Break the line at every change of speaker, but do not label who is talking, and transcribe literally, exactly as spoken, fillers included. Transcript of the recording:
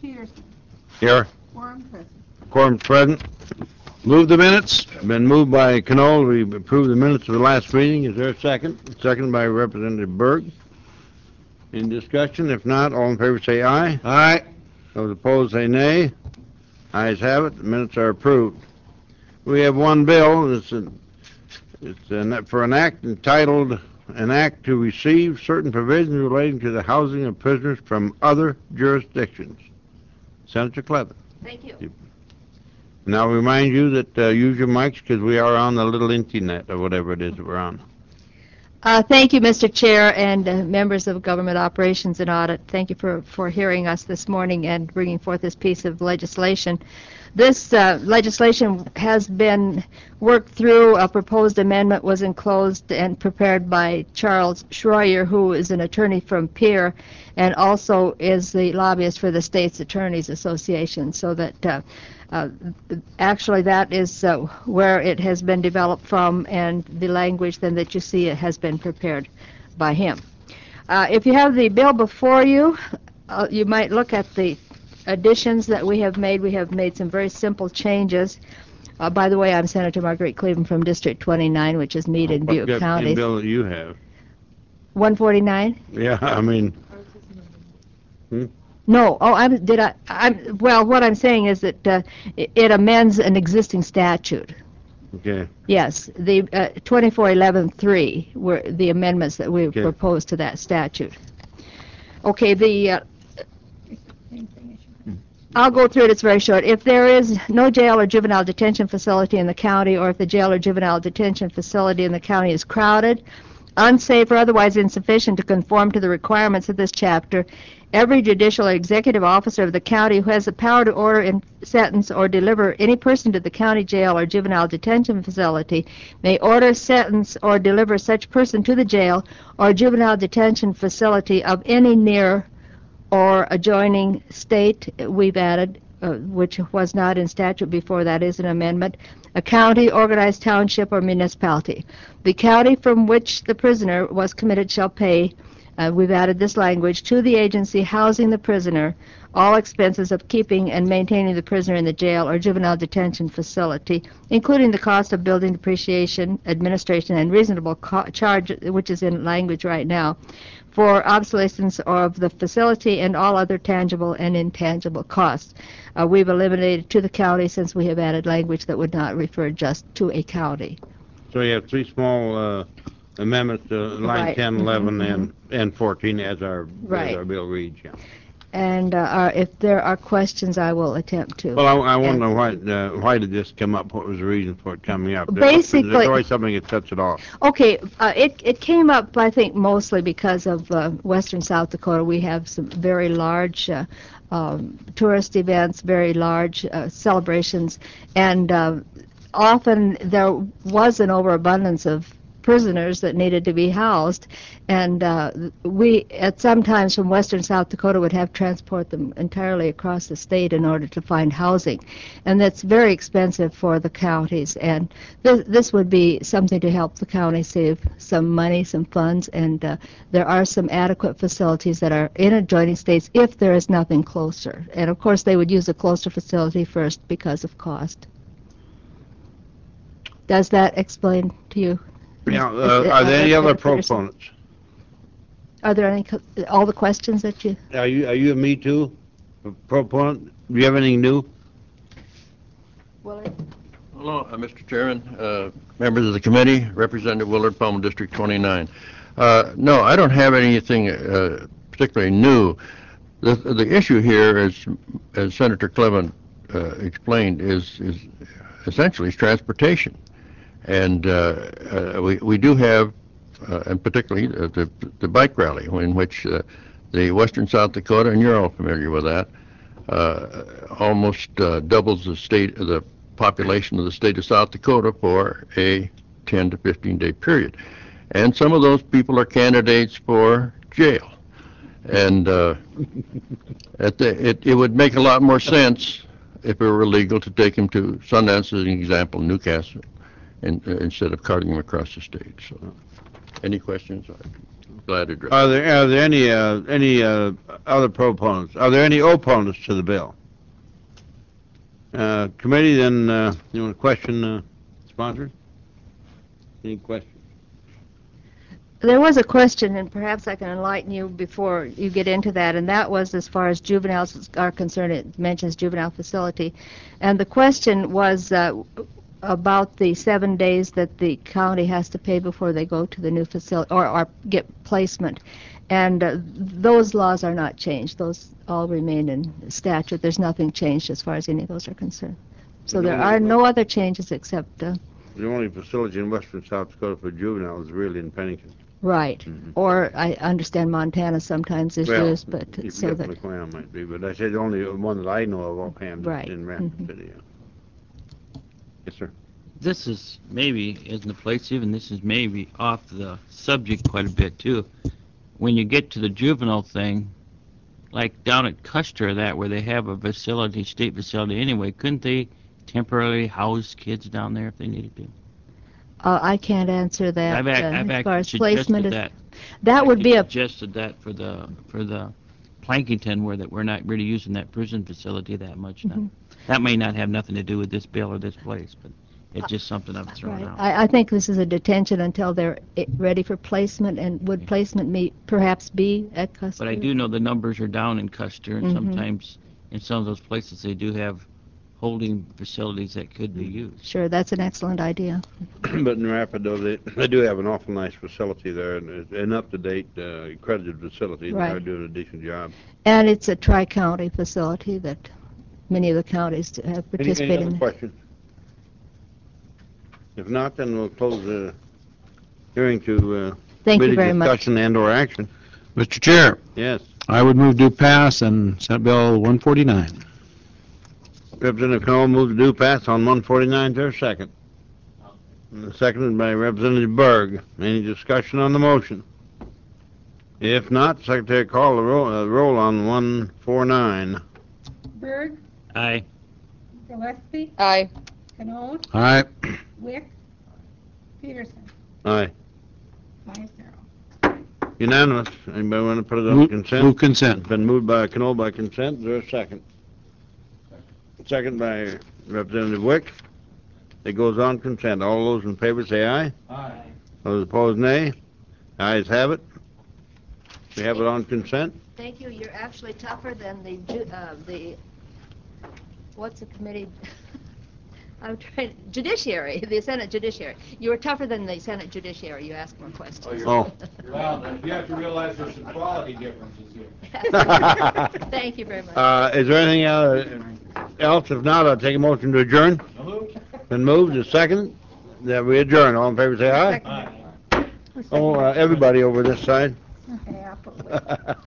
Peterson.
Here.
Quorum present.
Quorum present. Move the minutes. Been moved by Knoll. We approved the minutes of the last meeting. Is there a second? Second by Representative Berg. In discussion? If not, all in favor say aye.
Aye.
Those opposed say nay. Ayes have it. The minutes are approved. We have one bill. It's, a, it's a, for an act entitled An Act to Receive Certain Provisions Relating to the Housing of Prisoners from Other Jurisdictions. Senator Clevin.
Thank you.
Now remind you that uh, use your mics because we are on the little internet or whatever it is that we're on.
Uh, thank you, Mister Chair, and uh, members of Government Operations and Audit. Thank you for, for hearing us this morning and bringing forth this piece of legislation. This uh, legislation has been worked through. A proposed amendment was enclosed and prepared by Charles Schroyer, who is an attorney from Pierre and also is the lobbyist for the State's Attorneys Association, so that uh, Uh, actually, that is uh, where it has been developed from, and the language then that you see it has been prepared by him. Uh, if you have the bill before you, uh, you might look at the additions that we have made. We have made some very simple changes. Uh, by the way, I'm Senator Marguerite Cleveland from District twenty-nine, which is Meade and Butte
What
counties.
bill that you have?
one forty-nine?
Yeah, I mean... Hmm?
No, oh, I'm, did I, I'm, well, what I'm saying is that uh, it, it amends an existing statute.
Okay.
Yes, the uh, twenty-four eleven three were the amendments that we
Okay.
proposed to that statute. Okay, the, uh, I'll go through it, it's very short. If there is no jail or juvenile detention facility in the county, or if the jail or juvenile detention facility in the county is crowded, unsafe, or otherwise insufficient to conform to the requirements of this chapter, every judicial or executive officer of the county who has the power to order and sentence or deliver any person to the county jail or juvenile detention facility may order, sentence, or deliver such person to the jail or juvenile detention facility of any near or adjoining state. We've added, uh, which was not in statute before, that is an amendment, a county, organized township, or municipality. The county from which the prisoner was committed shall pay, uh, we've added this language, to the agency housing the prisoner all expenses of keeping and maintaining the prisoner in the jail or juvenile detention facility, including the cost of building, depreciation, administration, and reasonable co- charge, which is in language right now, for obsolescence of the facility and all other tangible and intangible costs. Uh, we've eliminated to the county since we have added language that would not refer just to a county.
So you have three small uh, amendments to line
Right.
ten, eleven,
Mhm,
and, and fourteen as our,
Right.
as our bill reads, yeah.
And uh, are, if there are questions, I will attempt to.
Well, I, I want to know
answer.
why, uh, why did this come up? What was the reason for it coming up?
Basically-
There's always something that sets it off.
Okay, uh, it, it came up, I think, mostly because of uh, western South Dakota. We have some very large uh, um, tourist events, very large uh, celebrations, and uh, often there was an overabundance of prisoners that needed to be housed, and uh, we, at some times from western South Dakota, would have to transport them entirely across the state in order to find housing, and that's very expensive for the counties, and th this would be something to help the county save some money, some funds, and uh, there are some adequate facilities that are in adjoining states if there is nothing closer, and of course they would use a closer facility first because of cost. Does that explain to you?
Yeah,
Is-
uh,
is-
are there any
uh,
other
Peterson?
proponents?
Are there any, co- all the questions that you,
Are you, are you a Me Too proponent? Do you have anything new?
Hello, uh, Mister Chairman, uh, members of the committee, Representative Willard Palmer, District twenty-nine. Uh, no, I don't have anything uh, particularly new. The, the issue here, is, as Senator Clevin uh, explained, is, is essentially is transportation. And uh, uh, we, we do have, uh, and particularly uh, the, the bike rally, in which uh, the western South Dakota, and you're all familiar with that, uh, almost uh, doubles the state, the population of the state of South Dakota for a ten to fifteen day period. And some of those people are candidates for jail. And uh, at the, it, it would make a lot more sense if it were legal to take them to Sundance, as an example, Newcastle, and, uh, instead of carting them across the state. So, any questions? glad to address.
Are there, are there any, uh, any, uh, other proponents? Are there any opponents to the bill? Uh, committee, then, uh, you want to question, uh, sponsors? Any questions?
There was a question, and perhaps I can enlighten you before you get into that, and that was as far as juveniles are concerned. It mentions juvenile facility. And the question was uh, about the seven days that the county has to pay before they go to the new facility or, or get placement. And uh, those laws are not changed. Those all remain in statute. There's nothing changed as far as any of those are concerned. So there are no other changes except... Uh,
The only facility in western South Dakota for juveniles is really in Pennington.
Right.
Mhm.
Or I understand Montana sometimes is
Well,
used, but
you
so
forget
that,
McLean might be, but I said the only one that I know of offhand
Right.
is in Rapid
Mhm.
City. Yeah. Yes, sir.
This is maybe, isn't the place even, this is maybe off the subject quite a bit too. When you get to the juvenile thing, like down at Custer, that where they have a facility, state facility anyway, couldn't they temporarily house kids down there if they needed to?
uh, I can't answer that
I've,
uh,
ac- I've
as far as
actually
placement.
suggested
Is,
that.
that
I
would be a,
suggested that for the, for the Plankington, where that we're not really using that prison facility that much now.
Mhm.
That may not have nothing to do with this bill or this place, but it's just something I've thrown
right.
out.
I, I think this is a detention until they're i- ready for placement, and would placement meet, perhaps be at Custer?
But I do know the numbers are down in Custer, and
Mhm.
sometimes in some of those places they do have holding facilities that could be used.
Sure, that's an excellent idea.
But in Rapid, though, they, they do have an awful nice facility there, and it's an up-to-date, uh, accredited facility, and they're
Right.
doing a decent job.
And it's a tri-county facility that many of the counties have
Any, any
participated
other
in.
questions? If not, then we'll close the hearing to, uh,
Thank you
committee
very much.
discussion and/or action.
Mister Chair,
Yes.
I would move to pass on Senate Bill one forty-nine.
Representative Knoll moved to do pass on one forty-nine. Is there a second? And seconded by Representative Berg. Any discussion on the motion? If not, Secretary call the roll, uh, roll on one forty-nine.
Berg,
Aye.
Gillespie,
Aye.
Canode,
Aye.
Wick, Peterson,
Aye.
five zero.
Unanimous. Anybody want to put it on
Move
consent?
move consent.
It's been moved by Knoll by consent. Is there a second? Second by Representative Wick. It goes on consent. All those in favor say aye.
Aye.
Those opposed, nay. Ayes have it. We have it on consent.
Thank you. You're actually tougher than the, ju- uh, the, what's the committee? I'm trying, judiciary, the Senate Judiciary. You were tougher than the Senate Judiciary. You asked more questions.
Oh.
Well, you have to realize there's some quality differences here.
Thank you very much.
Uh, is there anything uh, else? If not, I'll take a motion to adjourn. Been moved to second. That we adjourn. All in favor say aye.
Second.
Oh, uh, everybody over this side.
Okay, I'll put Wick.